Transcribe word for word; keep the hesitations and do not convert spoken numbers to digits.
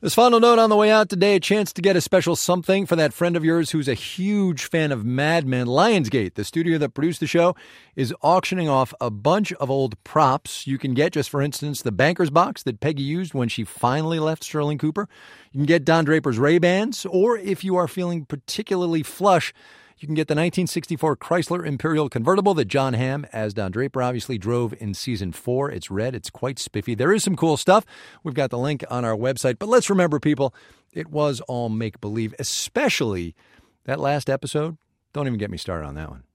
This final note on the way out today, a chance to get a special something for that friend of yours who's a huge fan of Mad Men. Lionsgate, the studio that produced the show, is auctioning off a bunch of old props you can get. Just for instance, the banker's box that Peggy used when she finally left Sterling Cooper. You can get Don Draper's Ray-Bans, or if you are feeling particularly flush, you can get the nineteen sixty-four Chrysler Imperial convertible that John Hamm, as Don Draper, obviously drove in season four. It's red. It's quite spiffy. There is some cool stuff. We've got the link on our website. But let's remember, people, it was all make-believe, especially that last episode. Don't even get me started on that one.